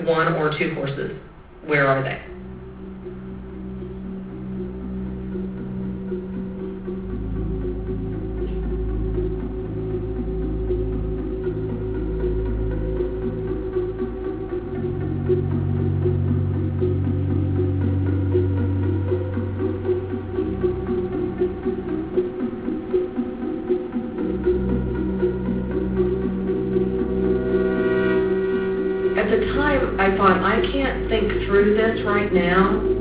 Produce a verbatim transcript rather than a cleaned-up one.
one or two horses. Where are they? At the time, I thought, I can't think through this right now.